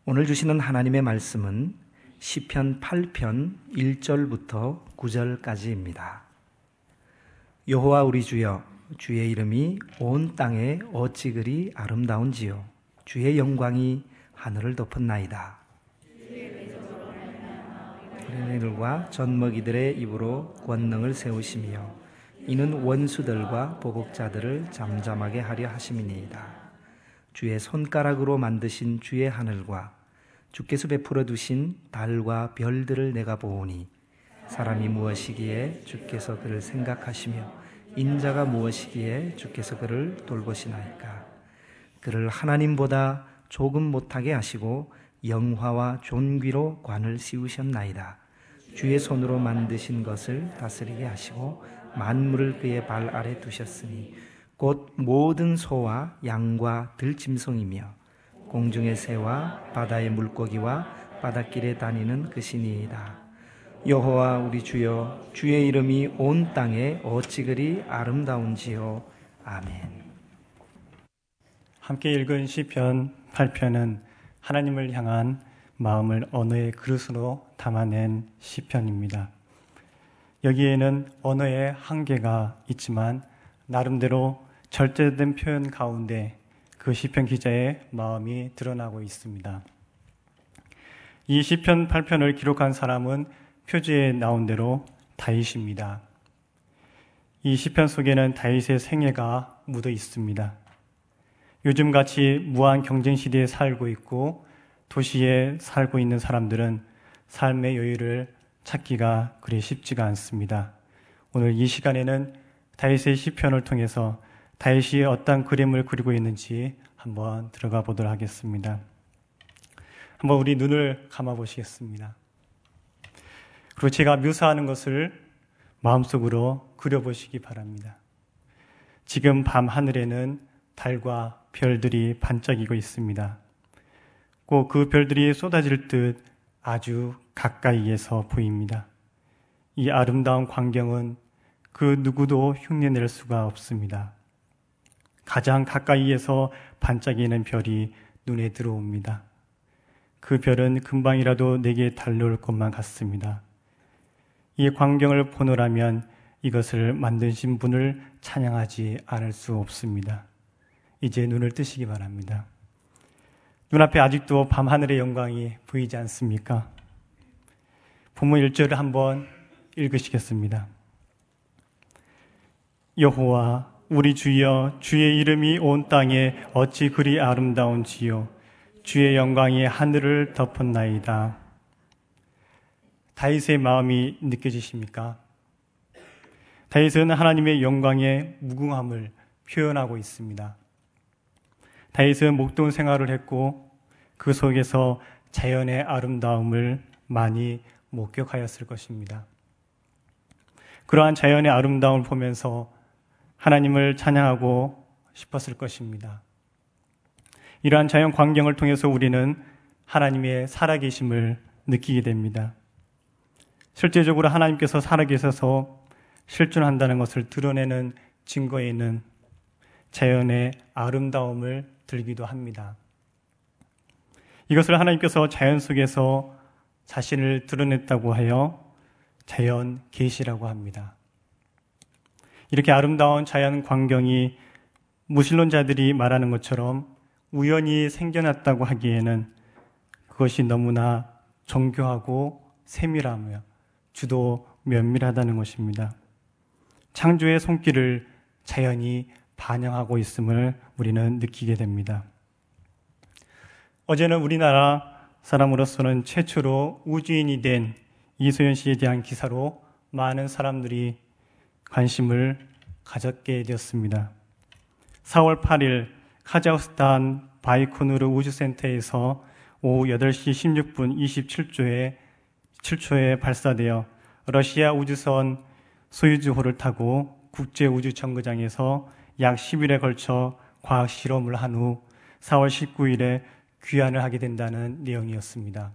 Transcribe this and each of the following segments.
오늘 주시는 하나님의 말씀은 시편 8편 1절부터 9절까지입니다. 여호와 우리 주여, 주의 이름이 온 땅에 어찌 그리 아름다운지요. 주의 영광이 하늘을 덮었나이다. 어린이들과 젖먹이들의 입으로 권능을 세우시며 이는 원수들과 보복자들을 잠잠하게 하려 하심이니이다. 주의 손가락으로 만드신 주의 하늘과 주께서 베풀어 두신 달과 별들을 내가 보오니 사람이 무엇이기에 주께서 그를 생각하시며 인자가 무엇이기에 주께서 그를 돌보시나이까. 그를 하나님보다 조금 못하게 하시고 영화와 존귀로 관을 씌우셨나이다. 주의 손으로 만드신 것을 다스리게 하시고 만물을 그의 발 아래 두셨으니 곧 모든 소와 양과 들짐승이며 공중의 새와 바다의 물고기와 바닷길에 다니는 그 신이이다. 여호와 우리 주여, 주의 이름이 온 땅에 어찌 그리 아름다운지요. 아멘. 함께 읽은 시편 8편은 하나님을 향한 마음을 언어의 그릇으로 담아낸 시편입니다. 여기에는 언어의 한계가 있지만 나름대로 절제된 표현 가운데 그 시편 기자의 마음이 드러나고 있습니다. 이 시편 8편을 기록한 사람은 표지에 나온 대로 다윗입니다. 이 시편 속에는 다윗의 생애가 묻어 있습니다. 요즘같이 무한 경쟁 시대에 살고 있고 도시에 살고 있는 사람들은 삶의 여유를 찾기가 그리 쉽지가 않습니다. 오늘 이 시간에는 다윗의 시편을 통해서 다윗이 어떤 그림을 그리고 있는지 한번 들어가 보도록 하겠습니다. 한번 우리 눈을 감아 보시겠습니다. 그리고 제가 묘사하는 것을 마음속으로 그려보시기 바랍니다. 지금 밤 하늘에는 달과 별들이 반짝이고 있습니다. 꼭 그 별들이 쏟아질 듯 아주 가까이에서 보입니다. 이 아름다운 광경은 그 누구도 흉내낼 수가 없습니다. 가장 가까이에서 반짝이는 별이 눈에 들어옵니다. 그 별은 금방이라도 내게 달려올 것만 같습니다. 이 광경을 보노라면 이것을 만드신 분을 찬양하지 않을 수 없습니다. 이제 눈을 뜨시기 바랍니다. 눈앞에 아직도 밤하늘의 영광이 보이지 않습니까? 본문 1절을 한번 읽으시겠습니다. 여호와 우리 주여, 주의 이름이 온 땅에 어찌 그리 아름다운지요. 주의 영광이 하늘을 덮었나이다. 다윗의 마음이 느껴지십니까? 다윗은 하나님의 영광의 무궁함을 표현하고 있습니다. 다윗은 목동 생활을 했고 그 속에서 자연의 아름다움을 많이 목격하였을 것입니다. 그러한 자연의 아름다움을 보면서 하나님을 찬양하고 싶었을 것입니다. 이러한 자연 광경을 통해서 우리는 하나님의 살아계심을 느끼게 됩니다. 실제적으로 하나님께서 살아계셔서 실존한다는 것을 드러내는 증거에는 자연의 아름다움을 들기도 합니다. 이것을 하나님께서 자연 속에서 자신을 드러냈다고 하여 자연 계시라고 합니다. 이렇게 아름다운 자연 광경이 무신론자들이 말하는 것처럼 우연히 생겨났다고 하기에는 그것이 너무나 정교하고 세밀하며 주도 면밀하다는 것입니다. 창조의 손길을 자연이 반영하고 있음을 우리는 느끼게 됩니다. 어제는 우리나라 사람으로서는 최초로 우주인이 된 이소연 씨에 대한 기사로 많은 사람들이 관심을 가졌게 되었습니다. 4월 8일 카자흐스탄 바이코누르 우주센터에서 오후 8시 16분 27초에 발사되어 러시아 우주선 소유주호를 타고 국제우주정거장에서 약 10일에 걸쳐 과학 실험을 한 후 4월 19일에 귀환을 하게 된다는 내용이었습니다.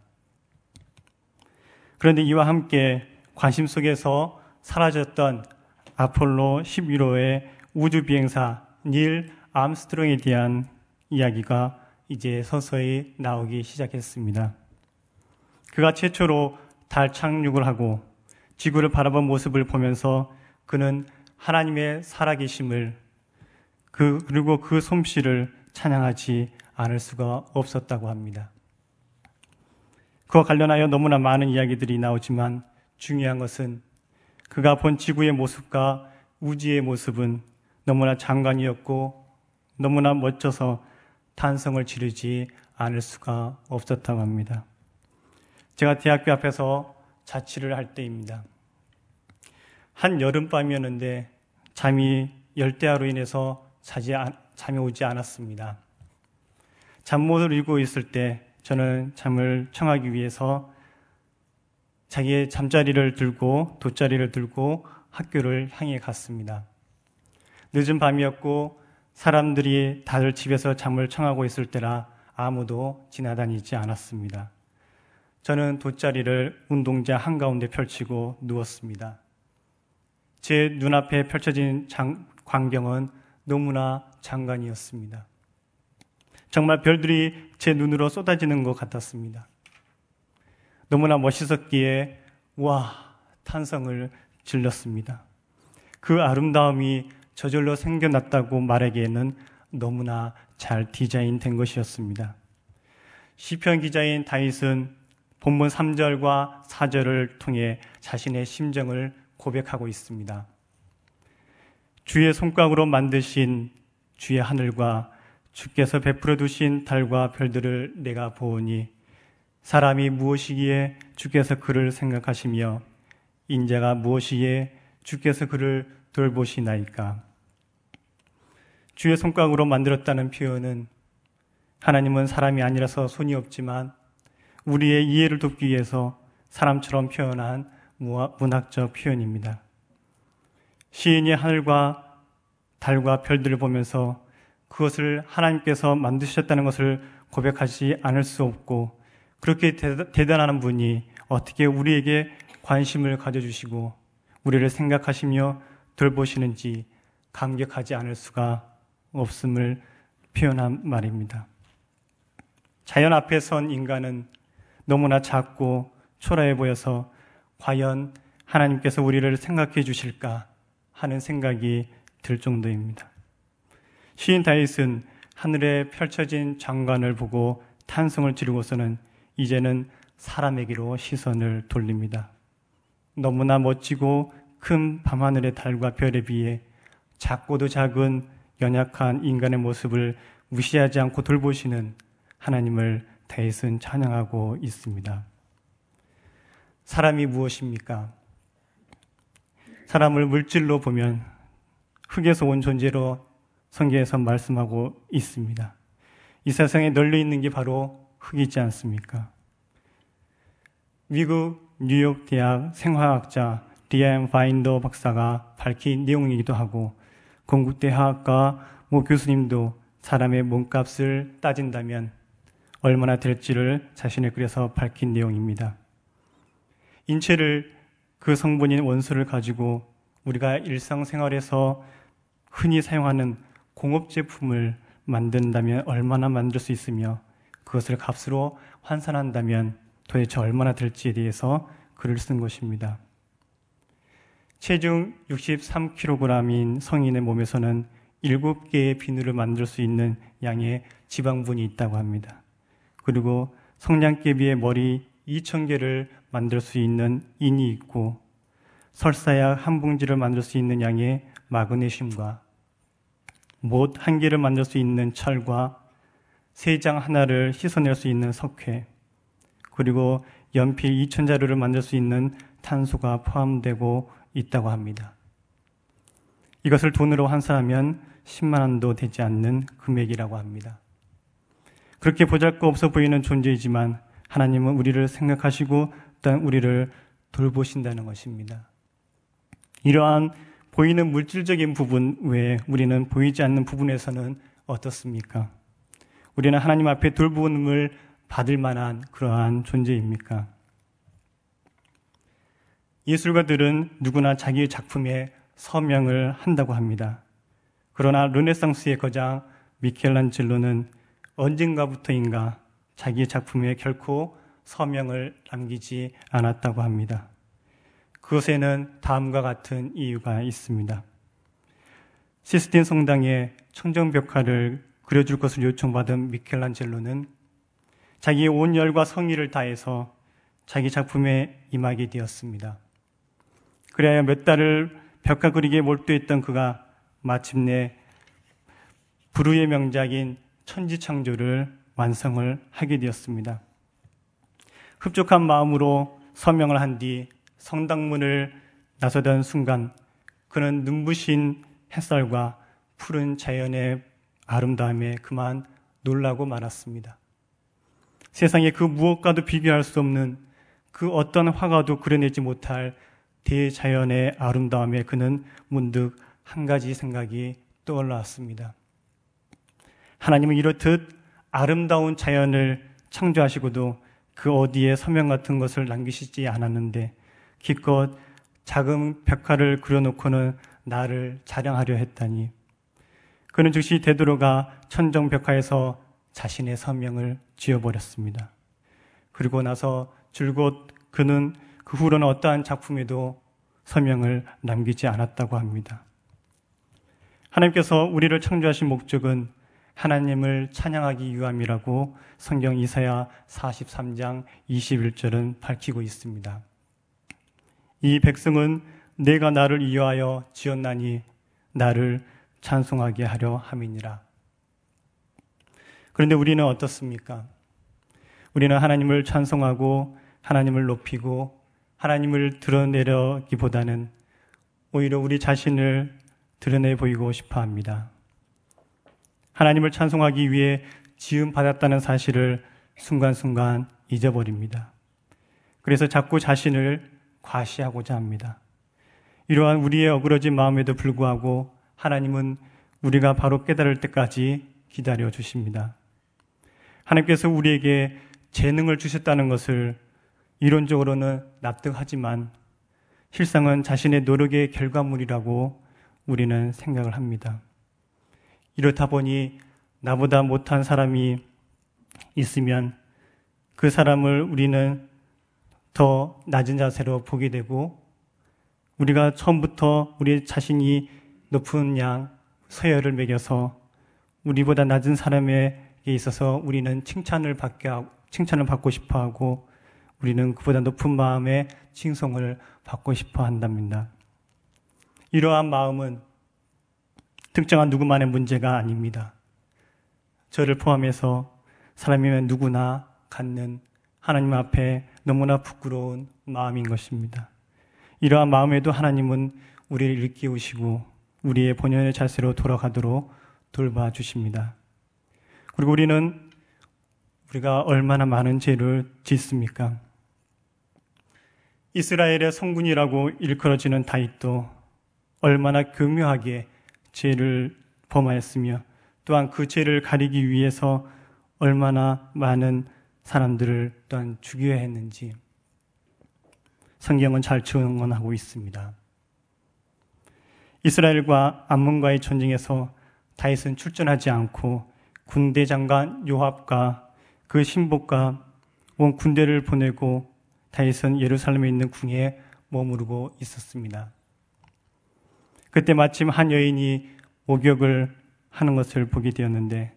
그런데 이와 함께 관심 속에서 사라졌던 아폴로 11호의 우주비행사 닐 암스트롱에 대한 이야기가 이제 서서히 나오기 시작했습니다. 그가 최초로 달 착륙을 하고 지구를 바라본 모습을 보면서 그는 하나님의 살아계심을 그리고 그 솜씨를 찬양하지 않을 수가 없었다고 합니다. 그와 관련하여 너무나 많은 이야기들이 나오지만 중요한 것은 그가 본 지구의 모습과 우주의 모습은 너무나 장관이었고 너무나 멋져서 탄성을 지르지 않을 수가 없었다고 합니다. 제가 대학교 앞에서 자취를 할 때입니다. 한 여름밤이었는데 잠이 열대야로 인해서 잠이 오지 않았습니다. 잠못을 이루고 있을 때 저는 잠을 청하기 위해서 자기의 잠자리를 들고 돗자리를 들고 학교를 향해 갔습니다. 늦은 밤이었고 사람들이 다들 집에서 잠을 청하고 있을 때라 아무도 지나다니지 않았습니다. 저는 돗자리를 운동장 한가운데 펼치고 누웠습니다. 제 눈앞에 펼쳐진 광경은 너무나 장관이었습니다. 정말 별들이 제 눈으로 쏟아지는 것 같았습니다. 너무나 멋있었기에 와, 탄성을 질렀습니다. 그 아름다움이 저절로 생겨났다고 말하기에는 너무나 잘 디자인된 것이었습니다. 시편 기자인 다윗은 본문 3절과 4절을 통해 자신의 심정을 고백하고 있습니다. 주의 손가락으로 만드신 주의 하늘과 주께서 베풀어 두신 달과 별들을 내가 보오니 사람이 무엇이기에 주께서 그를 생각하시며 인자가 무엇이기에 주께서 그를 돌보시나이까. 주의 손가락으로 만들었다는 표현은 하나님은 사람이 아니라서 손이 없지만 우리의 이해를 돕기 위해서 사람처럼 표현한 문학적 표현입니다. 시인이 하늘과 달과 별들을 보면서 그것을 하나님께서 만드셨다는 것을 고백하지 않을 수 없고 그렇게 대단한 분이 어떻게 우리에게 관심을 가져주시고 우리를 생각하시며 돌보시는지 감격하지 않을 수가 없음을 표현한 말입니다. 자연 앞에 선 인간은 너무나 작고 초라해 보여서 과연 하나님께서 우리를 생각해 주실까 하는 생각이 들 정도입니다. 시인 다윗은 하늘에 펼쳐진 장관을 보고 탄성을 지르고서는 이제는 사람에게로 시선을 돌립니다. 너무나 멋지고 큰 밤하늘의 달과 별에 비해 작고도 작은 연약한 인간의 모습을 무시하지 않고 돌보시는 하나님을 다윗은 찬양하고 있습니다. 사람이 무엇입니까? 사람을 물질로 보면 흙에서 온 존재로 성경에서 말씀하고 있습니다. 이 세상에 널려 있는 게 바로 흙이지 않습니까? 미국 뉴욕 대학 생화학자 디안 파인더 박사가 밝힌 내용이기도 하고 건국대 화학과 모 교수님도 사람의 몸값을 따진다면 얼마나 될지를 자신의 글에서 밝힌 내용입니다. 인체를 그 성분인 원소를 가지고 우리가 일상생활에서 흔히 사용하는 공업제품을 만든다면 얼마나 만들 수 있으며 그것을 값으로 환산한다면 도대체 얼마나 될지에 대해서 글을 쓴 것입니다. 체중 63kg인 성인의 몸에서는 7개의 비누를 만들 수 있는 양의 지방분이 있다고 합니다. 그리고 성냥개비의 머리 2,000개를 만들 수 있는 인이 있고 설사약 한 봉지를 만들 수 있는 양의 마그네슘과 못 1개를 만들 수 있는 철과 세장 하나를 씻어낼 수 있는 석회, 그리고 연필 2,000자루를 만들 수 있는 탄소가 포함되고 있다고 합니다. 이것을 돈으로 환산하면 10만 원도 되지 않는 금액이라고 합니다. 그렇게 보잘것없어 보이는 존재이지만 하나님은 우리를 생각하시고 또한 우리를 돌보신다는 것입니다. 이러한 보이는 물질적인 부분 외에 우리는 보이지 않는 부분에서는 어떻습니까? 우리는 하나님 앞에 돌봄을 받을 만한 그러한 존재입니까? 예술가들은 누구나 자기의 작품에 서명을 한다고 합니다. 그러나 르네상스의 거장 미켈란젤로는 언젠가부터인가 자기 작품에 결코 서명을 남기지 않았다고 합니다. 그것에는 다음과 같은 이유가 있습니다. 시스틴 성당에 청정벽화를 그려줄 것을 요청받은 미켈란젤로는 자기의 온 열과 성의를 다해서 자기 작품에 임하게 되었습니다. 그래야 몇 달을 벽화 그리기에 몰두했던 그가 마침내 불후의 명작인 천지창조를 완성을 하게 되었습니다. 흡족한 마음으로 서명을 한 뒤 성당문을 나서던 순간 그는 눈부신 햇살과 푸른 자연의 아름다움에 그만 놀라고 말았습니다. 세상에 그 무엇과도 비교할 수 없는 그 어떤 화가도 그려내지 못할 대자연의 아름다움에 그는 문득 한 가지 생각이 떠올랐습니다. 하나님은 이렇듯 아름다운 자연을 창조하시고도 그 어디에 서명 같은 것을 남기시지 않았는데 기껏 작은 벽화를 그려놓고는 나를 자랑하려 했다니. 그는 즉시 되돌아가 천정벽화에서 자신의 서명을 지어버렸습니다. 그리고 나서 줄곧 그는 그 후로는 어떠한 작품에도 서명을 남기지 않았다고 합니다. 하나님께서 우리를 창조하신 목적은 하나님을 찬양하기 위함이라고 성경 이사야 43장 21절은 밝히고 있습니다. 이 백성은 내가 나를 위하여 지었나니 나를 찬송하게 하려 함이니라. 그런데 우리는 어떻습니까? 우리는 하나님을 찬송하고 하나님을 높이고 하나님을 드러내려기보다는 오히려 우리 자신을 드러내 보이고 싶어 합니다. 하나님을 찬송하기 위해 지음받았다는 사실을 순간순간 잊어버립니다. 그래서 자꾸 자신을 과시하고자 합니다. 이러한 우리의 어그러진 마음에도 불구하고 하나님은 우리가 바로 깨달을 때까지 기다려 주십니다. 하나님께서 우리에게 재능을 주셨다는 것을 이론적으로는 납득하지만 실상은 자신의 노력의 결과물이라고 우리는 생각을 합니다. 이렇다 보니 나보다 못한 사람이 있으면 그 사람을 우리는 더 낮은 자세로 보게 되고 우리가 처음부터 우리 자신이 높은 양 서열을 매겨서 우리보다 낮은 사람에게 있어서 우리는 칭찬을 받고 싶어 하고 우리는 그보다 높은 마음에 칭송을 받고 싶어 한답니다. 이러한 마음은 특정한 누구만의 문제가 아닙니다. 저를 포함해서 사람이면 누구나 갖는 하나님 앞에 너무나 부끄러운 마음인 것입니다. 이러한 마음에도 하나님은 우리를 일깨우시고 우리의 본연의 자세로 돌아가도록 돌봐주십니다. 그리고 우리가 얼마나 많은 죄를 짓습니까? 이스라엘의 성군이라고 일컬어지는 다윗도 얼마나 교묘하게 죄를 범하였으며 또한 그 죄를 가리기 위해서 얼마나 많은 사람들을 또한 죽여야 했는지 성경은 잘 증언하고 있습니다. 이스라엘과 암몬과의 전쟁에서 다윗은 출전하지 않고 군대 장관 요압과 그 신복과 온 군대를 보내고 다윗은 예루살렘에 있는 궁에 머무르고 있었습니다. 그때 마침 한 여인이 목욕을 하는 것을 보게 되었는데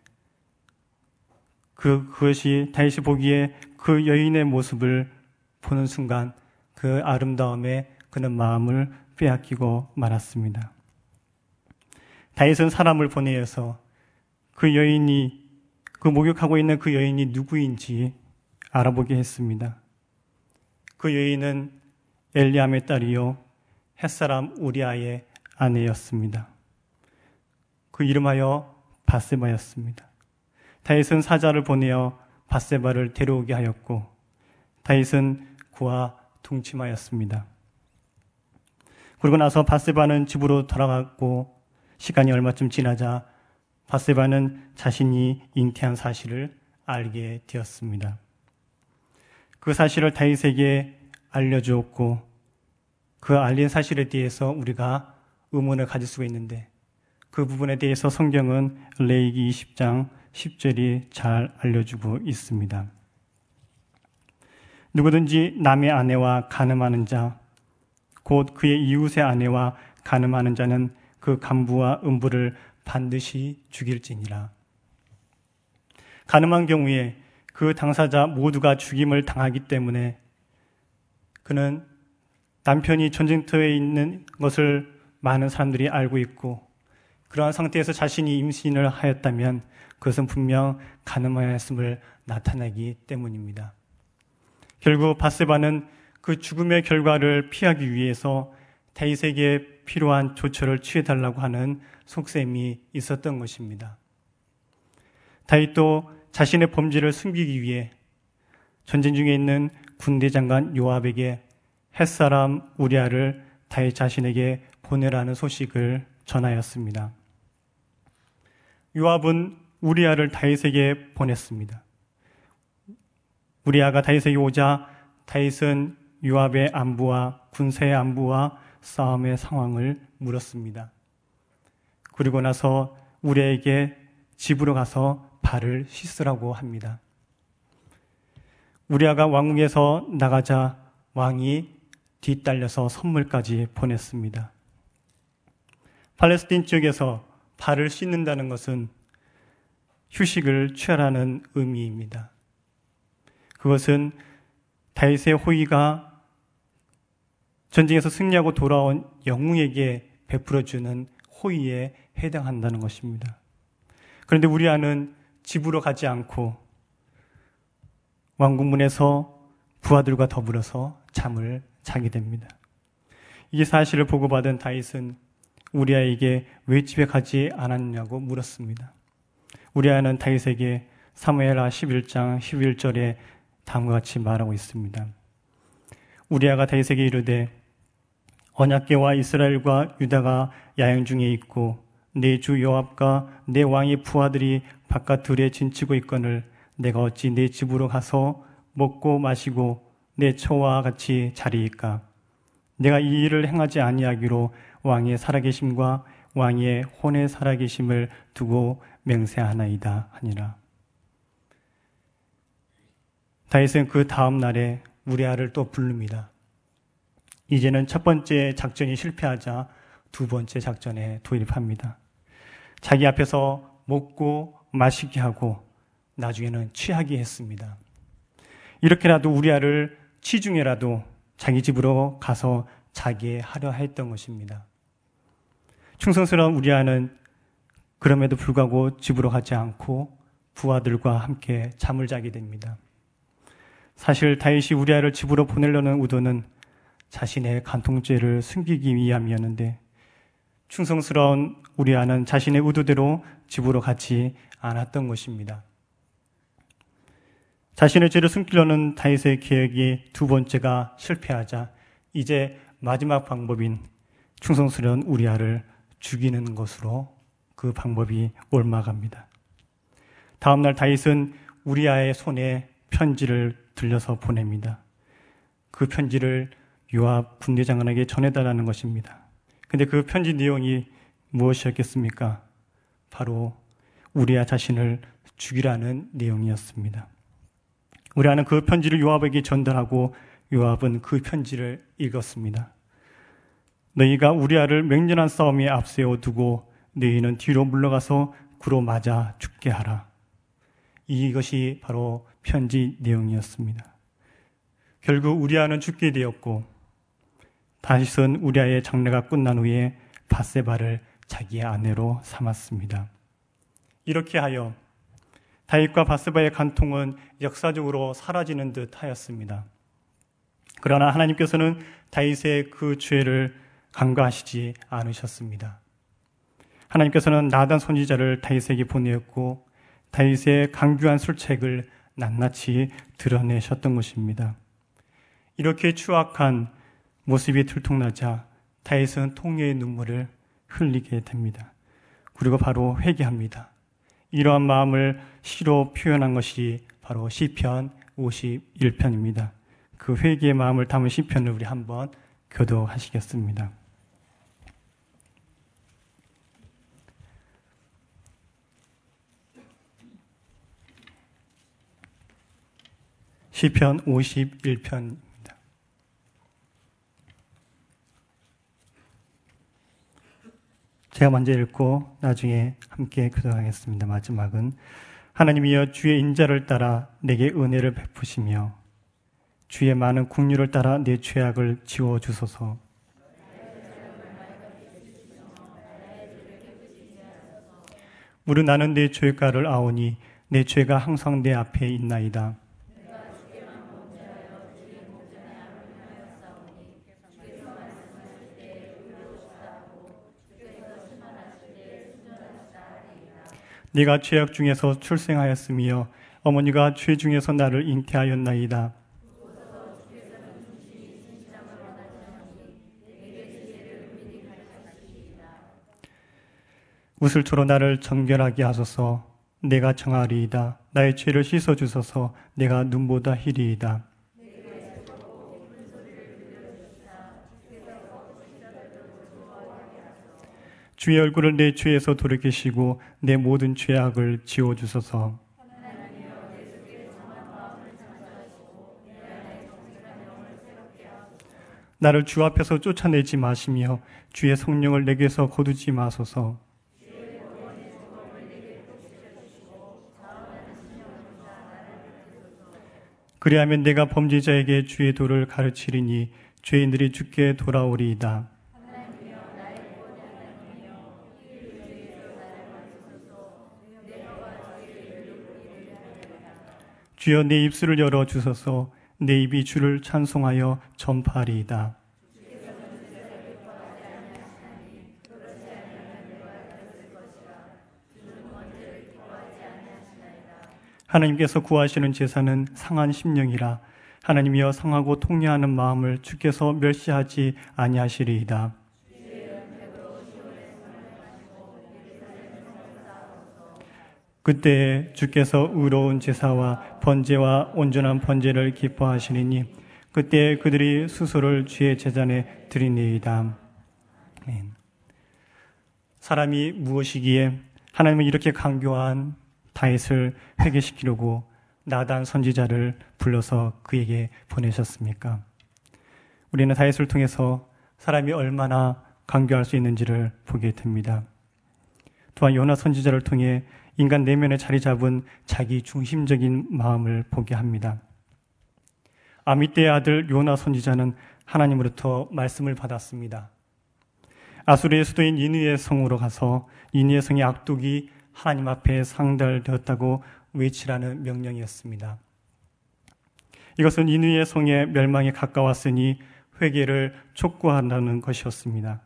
그것이 다윗이 보기에 그 여인의 모습을 보는 순간 그 아름다움에 그는 마음을 빼앗기고 말았습니다. 다윗은 사람을 보내어서 그 목욕하고 있는 그 여인이 누구인지 알아보게 했습니다. 그 여인은 엘리암의 딸이요 햇사람 우리아의 아내였습니다. 그 이름하여 밧세바였습니다. 다윗은 사자를 보내어 밧세바를 데려오게 하였고 다윗은 그와 동침하였습니다. 그러고 나서 밧세바는 집으로 돌아갔고 시간이 얼마쯤 지나자 밧세바는 자신이 잉태한 사실을 알게 되었습니다. 그 사실을 다윗에게 알려주었고 그 알린 사실에 대해서 우리가 의문을 가질 수가 있는데 그 부분에 대해서 성경은 레위기 20장 10절이 잘 알려주고 있습니다. 누구든지 남의 아내와 간음하는 자, 곧 그의 이웃의 아내와 간음하는 자는 그 간부와 음부를 반드시 죽일지니라. 간음한 경우에 그 당사자 모두가 죽임을 당하기 때문에 그는 남편이 전쟁터에 있는 것을 많은 사람들이 알고 있고 그러한 상태에서 자신이 임신을 하였다면 그것은 분명 간음하였음을 나타내기 때문입니다. 결국 밧세바는 그 죽음의 결과를 피하기 위해서 다윗에게 필요한 조처를 취해달라고 하는 속셈이 있었던 것입니다. 다윗도 자신의 범죄를 숨기기 위해 전쟁 중에 있는 군대 장관 요압에게 햇사람 우리아를 다윗 자신에게 보내라는 소식을 전하였습니다. 요압은 우리아를 다윗에게 보냈습니다. 우리아가 다윗에게 오자 다윗은 요압의 안부와 군사의 안부와 싸움의 상황을 물었습니다. 그리고 나서 우리아에게 집으로 가서 발을 씻으라고 합니다. 우리아가 왕궁에서 나가자 왕이 뒤따라서 선물까지 보냈습니다. 팔레스틴 지역에서 발을 씻는다는 것은 휴식을 취하라는 의미입니다. 그것은 다윗의 호위가 전쟁에서 승리하고 돌아온 영웅에게 베풀어주는 호의에 해당한다는 것입니다. 그런데 우리아는 집으로 가지 않고 왕궁문에서 부하들과 더불어서 잠을 자게 됩니다. 이 사실을 보고받은 다윗은 우리아에게 왜 집에 가지 않았냐고 물었습니다. 우리아는 다윗에게 사무엘하 11장 11절에 다음과 같이 말하고 있습니다. 우리아가 다윗에게 이르되 언약궤와 이스라엘과 유다가 야영 중에 있고 내 주 요압과 내 왕의 부하들이 바깥 들에 진치고 있거늘 내가 어찌 내 집으로 가서 먹고 마시고 내 처와 같이 자리이까? 내가 이 일을 행하지 아니하기로 왕의 살아계심과 왕의 혼의 살아계심을 두고 맹세하나이다 하니라. 다윗은 그 다음 날에 우리아를 또 부릅니다. 이제는 첫 번째 작전이 실패하자 두 번째 작전에 돌입합니다. 자기 앞에서 먹고 마시게 하고 나중에는 취하게 했습니다. 이렇게라도 우리아를 치중해라도 자기 집으로 가서 자게 하려 했던 것입니다. 충성스러운 우리아는 그럼에도 불구하고 집으로 가지 않고 부하들과 함께 잠을 자게 됩니다. 사실 다윗이 우리아를 집으로 보내려는 의도는 자신의 간통죄를 숨기기 위함이었는데 충성스러운 우리아는 자신의 의도대로 집으로 가지 않았던 것입니다. 자신의 죄를 숨기려는 다윗의 계획이 두 번째가 실패하자 이제 마지막 방법인 충성스러운 우리아를 죽이는 것으로 그 방법이 옮아갑니다. 다음날 다윗은 우리아의 손에 편지를 들려서 보냅니다. 그 편지를 요압 군대장관에게 전해달라는 것입니다. 근데 그 편지 내용이 무엇이었겠습니까? 바로 우리아 자신을 죽이라는 내용이었습니다. 우리아는 그 편지를 요압에게 전달하고 요압은 그 편지를 읽었습니다. 너희가 우리아를 맹렬한 싸움에 앞세워 두고 너희는 뒤로 물러가서 그로 맞아 죽게 하라. 이것이 바로 편지 내용이었습니다. 결국 우리아는 죽게 되었고 다윗은 우리아의 장례가 끝난 후에 밧세바를 자기의 아내로 삼았습니다. 이렇게 하여 다윗과 밧세바의 간통은 역사적으로 사라지는 듯 하였습니다. 그러나 하나님께서는 다윗의 그 죄를 간과하시지 않으셨습니다. 하나님께서는 나단 선지자를 다윗에게 보내었고 다윗의 강교한 술책을 낱낱이 드러내셨던 것입니다. 이렇게 추악한 모습이 들통나자 다윗은 통회의 눈물을 흘리게 됩니다. 그리고 바로 회개합니다. 이러한 마음을 시로 표현한 것이 바로 시편 51편입니다. 그 회개의 마음을 담은 시편을 우리 한번 교도하시겠습니다. 시편 51편입니다. 제가 먼저 읽고 나중에 함께 교독하겠습니다. 마지막은 하나님이여 주의 인자를 따라 내게 은혜를 베푸시며 주의 많은 긍휼을 따라 내 죄악을 지워주소서. 무릇 나는 내 죄가를 아오니 내 죄가 항상 내 앞에 있나이다. 네가 죄악 중에서 출생하였으며 어머니가 죄 중에서 나를 잉태하였나이다. 우슬초로 나를 정결하게 하소서. 내가 정하리이다. 나의 죄를 씻어주소서. 내가 눈보다 희리이다. 주의 얼굴을 내 죄에서 돌이키시고 내 모든 죄악을 지워주소서. 나를 주 앞에서 쫓아내지 마시며 주의 성령을 내게서 거두지 마소서. 그리하면 내가 범죄자에게 주의 도를 가르치리니 죄인들이 주께 돌아오리이다. 주여 내 입술을 열어 주소서. 내 입이 주를 찬송하여 전파하리이다. 하나님께서 구하시는 제사는 상한 심령이라. 하나님이여 상하고 통례하는 마음을 주께서 멸시하지 아니하시리이다. 그때에 주께서 의로운 제사와 번제와 온전한 번제를 기뻐하시리니 그때에 그들이 수소를 주의 제단에 드리니이다. 아멘. 사람이 무엇이기에 하나님은 이렇게 강교한 다윗을 회개시키려고 나단 선지자를 불러서 그에게 보내셨습니까? 우리는 다윗을 통해서 사람이 얼마나 강교할 수 있는지를 보게 됩니다. 또한 요나 선지자를 통해 인간 내면에 자리 잡은 자기 중심적인 마음을 보게 합니다. 아미떼의 아들 요나 선지자는 하나님으로부터 말씀을 받았습니다. 아수르의 수도인 니느웨 성으로 가서 니느웨 성의 악독이 하나님 앞에 상달되었다고 외치라는 명령이었습니다. 이것은 니느웨 성의 멸망에 가까웠으니 회개를 촉구한다는 것이었습니다.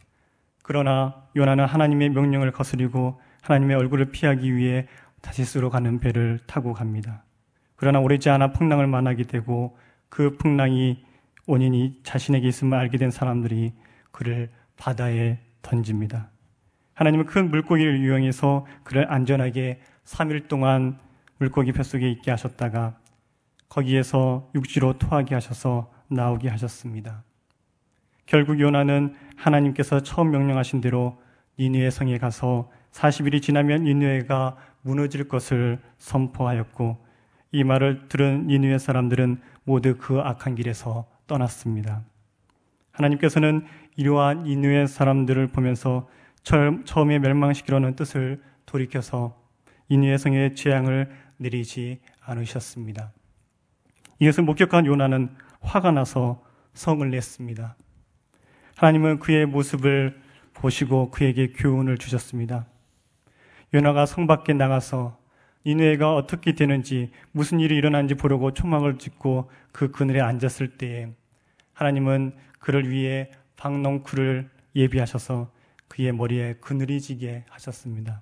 그러나 요나는 하나님의 명령을 거스리고 하나님의 얼굴을 피하기 위해 다시스로 가는 배를 타고 갑니다. 그러나 오래지 않아 풍랑을 만나게 되고 그 풍랑이 원인이 자신에게 있음을 알게 된 사람들이 그를 바다에 던집니다. 하나님은 큰 물고기를 이용해서 그를 안전하게 3일 동안 물고기 뱃속에 있게 하셨다가 거기에서 육지로 토하게 하셔서 나오게 하셨습니다. 결국 요나는 하나님께서 처음 명령하신 대로 니느웨 성에 가서 40일이 지나면 니느웨가 무너질 것을 선포하였고 이 말을 들은 니느웨 사람들은 모두 그 악한 길에서 떠났습니다. 하나님께서는 이러한 니느웨 사람들을 보면서 처음에 멸망시키려는 뜻을 돌이켜서 니느웨 성에 재앙을 내리지 않으셨습니다. 이것을 목격한 요나는 화가 나서 성을 냈습니다. 하나님은 그의 모습을 보시고 그에게 교훈을 주셨습니다. 요나가 성 밖에 나가서 니느웨가 어떻게 되는지 무슨 일이 일어난지 보려고 초막을 짓고 그 그늘에 앉았을 때에 하나님은 그를 위해 박넝쿨을 예비하셔서 그의 머리에 그늘이 지게 하셨습니다.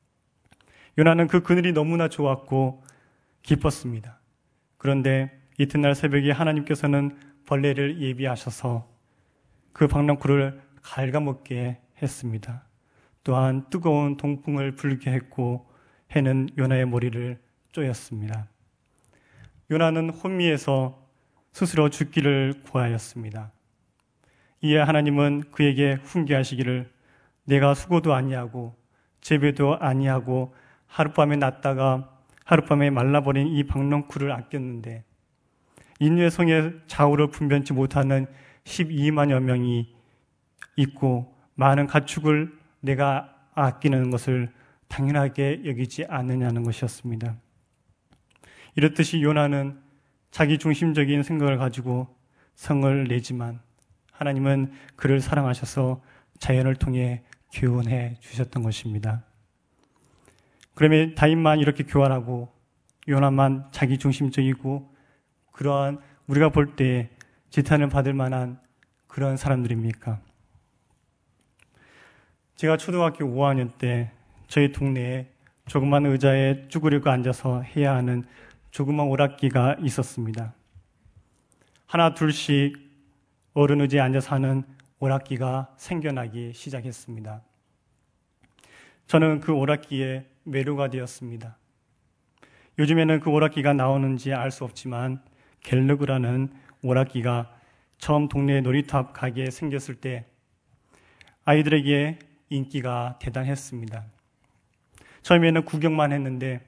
요나는 그 그늘이 너무나 좋았고 기뻤습니다. 그런데 이튿날 새벽에 하나님께서는 벌레를 예비하셔서 그 박넝쿨을 갉아먹게 했습니다. 또한 뜨거운 동풍을 불게 했고 해는 요나의 머리를 쪼였습니다. 요나는 혼미해서 스스로 죽기를 구하였습니다. 이에 하나님은 그에게 훈계하시기를 내가 수고도 아니하고 재배도 아니하고 하룻밤에 났다가 하룻밤에 말라버린 이 박넝쿨을 아꼈는데 인류의 성의 좌우를 분변치 못하는 12만여 명이 있고 많은 가축을 내가 아끼는 것을 당연하게 여기지 않느냐는 것이었습니다. 이렇듯이 요나는 자기 중심적인 생각을 가지고 성을 내지만 하나님은 그를 사랑하셔서 자연을 통해 교훈해 주셨던 것입니다. 그러면 다윗만 이렇게 교활하고 요나만 자기 중심적이고 그러한 우리가 볼 때 지탄을 받을 만한 그런 사람들입니까? 제가 초등학교 5학년 때 저희 동네에 조그만 의자에 쭈그리고 앉아서 해야 하는 조그만 오락기가 있었습니다. 하나 둘씩 어른 의자에 앉아서 하는 오락기가 생겨나기 시작했습니다. 저는 그 오락기에 매료가 되었습니다. 요즘에는 그 오락기가 나오는지 알 수 없지만 갤러그라는 오락기가 처음 동네 놀이터 앞 가게에 생겼을 때 아이들에게 인기가 대단했습니다. 처음에는 구경만 했는데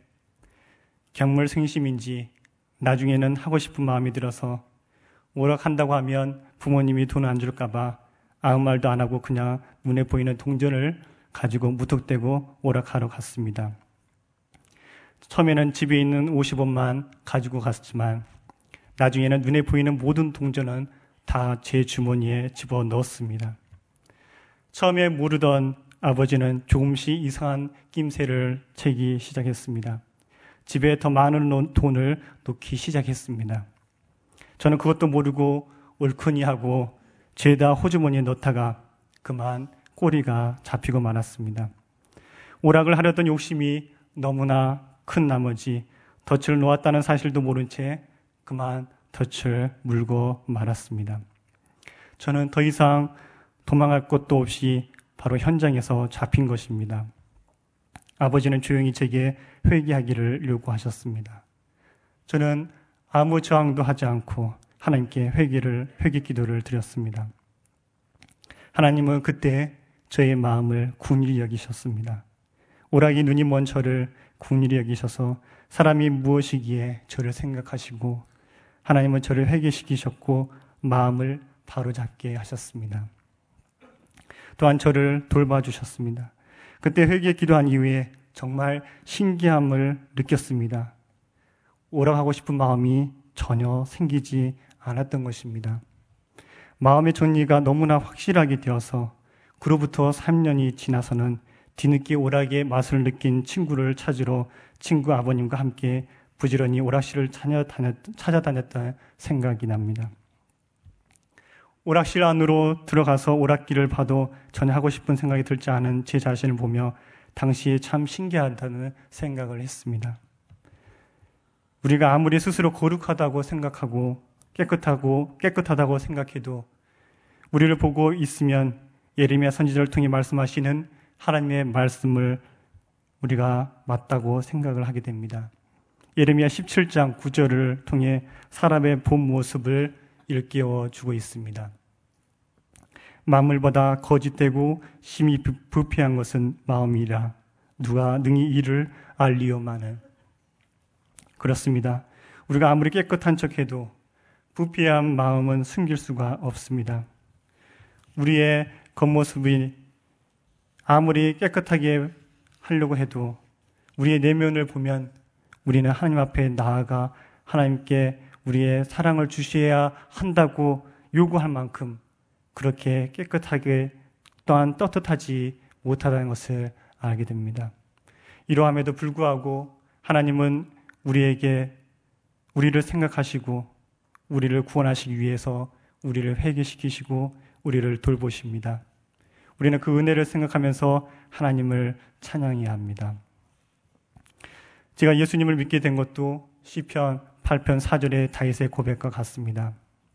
경물생심인지 나중에는 하고 싶은 마음이 들어서 오락한다고 하면 부모님이 돈을 안 줄까봐 아무 말도 안 하고 그냥 눈에 보이는 동전을 가지고 무턱대고 오락하러 갔습니다. 처음에는 집에 있는 50원만 가지고 갔지만 나중에는 눈에 보이는 모든 동전은 다 제 주머니에 집어넣었습니다. 처음에 모르던 아버지는 조금씩 이상한 낌새를 채기 시작했습니다. 집에 더 많은 돈을 놓기 시작했습니다. 저는 그것도 모르고 얼큰이 하고 죄다 호주머니에 넣다가 그만 꼬리가 잡히고 말았습니다. 오락을 하려던 욕심이 너무나 큰 나머지 덫을 놓았다는 사실도 모른 채 그만 덫을 물고 말았습니다. 저는 더 이상 도망갈 것도 없이 바로 현장에서 잡힌 것입니다. 아버지는 조용히 제게 회개하기를 요구하셨습니다. 저는 아무 저항도 하지 않고 하나님께 회개 기도를 드렸습니다. 하나님은 그때 저의 마음을 긍휼히 여기셨습니다. 오락이 눈이 먼 저를 긍휼히 여기셔서 사람이 무엇이기에 저를 생각하시고 하나님은 저를 회개시키셨고 마음을 바로잡게 하셨습니다. 또한 저를 돌봐주셨습니다. 그때 회개 기도한 이후에 정말 신기함을 느꼈습니다. 오락하고 싶은 마음이 전혀 생기지 않았던 것입니다. 마음의 정리가 너무나 확실하게 되어서 그로부터 3년이 지나서는 뒤늦게 오락의 맛을 느낀 친구를 찾으러 친구 아버님과 함께 부지런히 오락실을 찾아다녔던 생각이 납니다. 오락실 안으로 들어가서 오락기를 봐도 전혀 하고 싶은 생각이 들지 않은 제 자신을 보며 당시에 참 신기하다는 생각을 했습니다. 우리가 아무리 스스로 거룩하다고 생각하고 깨끗하다고 생각해도 우리를 보고 있으면 예레미야 선지자를 통해 말씀하시는 하나님의 말씀을 우리가 맞다고 생각을 하게 됩니다. 예레미야 17장 9절을 통해 사람의 본 모습을 일깨워 주고 있습니다. 만물보다 거짓되고 심히 부패한 것은 마음이라 누가 능히 이를 알리오마는. 그렇습니다. 우리가 아무리 깨끗한 척해도 부패한 마음은 숨길 수가 없습니다. 우리의 겉모습이 아무리 깨끗하게 하려고 해도 우리의 내면을 보면 우리는 하나님 앞에 나아가 하나님께 우리의 사랑을 주셔야 한다고 요구할 만큼 그렇게 깨끗하게 또한 떳떳하지 못하다는 것을 알게 됩니다. 이러함에도 불구하고 하나님은 우리를 생각하시고 우리를 구원하시기 위해서 우리를 회개시키시고 우리를 돌보십니다. 우리는 그 은혜를 생각하면서 하나님을 찬양해야 합니다. 제가 예수님을 믿게 된 것도 시편 8편 4절의 다윗의 고백과 같습니다.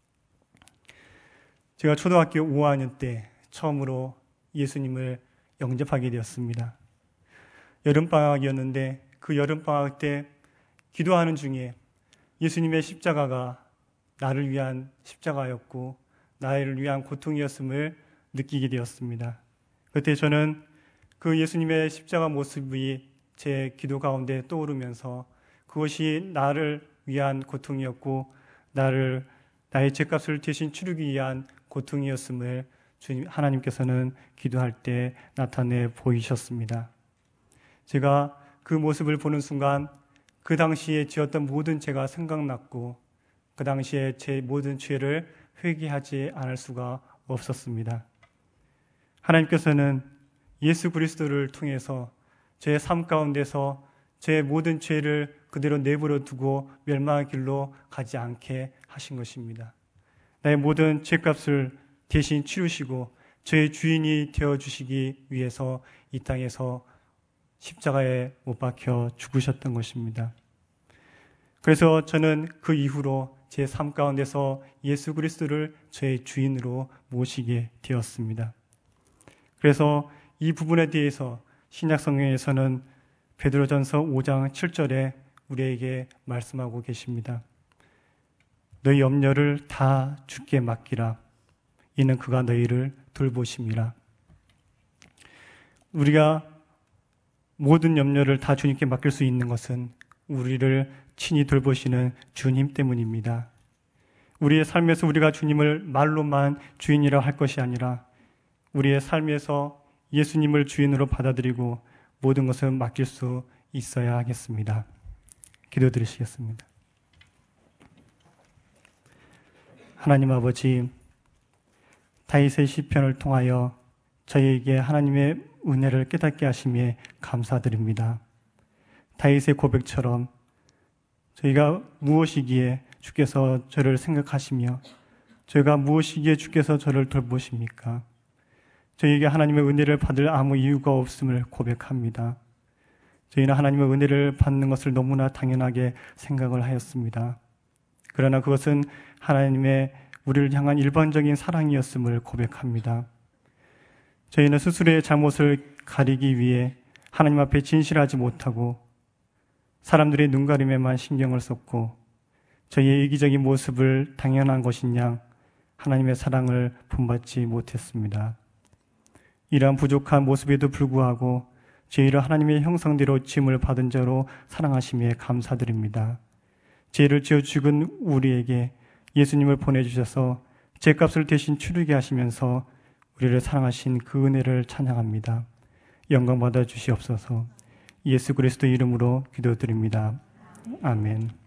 제가 초등학교 5학년 때 처음으로 예수님을 영접하게 되었습니다. 여름방학이었는데 그 여름방학 때 기도하는 중에 예수님의 십자가가 나를 위한 십자가였고 나를 위한 고통이었음을 느끼게 되었습니다. 그때 저는 그 예수님의 십자가 모습이 제 기도 가운데 떠오르면서 그것이 나를 위한 고통이었고 나의 죄값을 대신 치르기 위한 고통이었음을 주님 하나님께서는 기도할 때 나타내 보이셨습니다. 제가 그 모습을 보는 순간 그 당시에 지었던 모든 죄가 생각났고 그 당시에 제 모든 죄를 회개하지 않을 수가 없었습니다. 하나님께서는 예수 그리스도를 통해서 제 삶 가운데서 제 모든 죄를 그대로 내버려 두고 멸망의 길로 가지 않게 하신 것입니다. 나의 모든 죄값을 대신 치르시고 저의 주인이 되어주시기 위해서 이 땅에서 십자가에 못 박혀 죽으셨던 것입니다. 그래서 저는 그 이후로 제 삶 가운데서 예수 그리스도를 저의 주인으로 모시게 되었습니다. 그래서 이 부분에 대해서 신약 성경에서는 베드로전서 5장 7절에 우리에게 말씀하고 계십니다. 너희 염려를 다 주께 맡기라. 이는 그가 너희를 돌보심이라. 우리가 모든 염려를 다 주님께 맡길 수 있는 것은 우리를 친히 돌보시는 주님 때문입니다. 우리의 삶에서 우리가 주님을 말로만 주인이라 할 것이 아니라 우리의 삶에서 예수님을 주인으로 받아들이고 모든 것을 맡길 수 있어야 하겠습니다. 기도드리시겠습니다. 하나님 아버지, 다윗의 시편을 통하여 저희에게 하나님의 은혜를 깨닫게 하심에 감사드립니다. 다윗의 고백처럼 저희가 무엇이기에 주께서 저를 생각하시며 저희가 무엇이기에 주께서 저를 돌보십니까? 저희에게 하나님의 은혜를 받을 아무 이유가 없음을 고백합니다. 저희는 하나님의 은혜를 받는 것을 너무나 당연하게 생각을 하였습니다. 그러나 그것은 하나님의 우리를 향한 일반적인 사랑이었음을 고백합니다. 저희는 스스로의 잘못을 가리기 위해 하나님 앞에 진실하지 못하고 사람들의 눈가림에만 신경을 썼고 저희의 이기적인 모습을 당연한 것인 양 하나님의 사랑을 본받지 못했습니다. 이러한 부족한 모습에도 불구하고 저희를 하나님의 형상대로 지음을 받은 자로 사랑하심에 감사드립니다. 죄를 지어 죽은 우리에게 예수님을 보내주셔서 죄값을 대신 치르게 하시면서 우리를 사랑하신 그 은혜를 찬양합니다. 영광 받아 주시옵소서. 예수 그리스도 이름으로 기도드립니다. 아멘.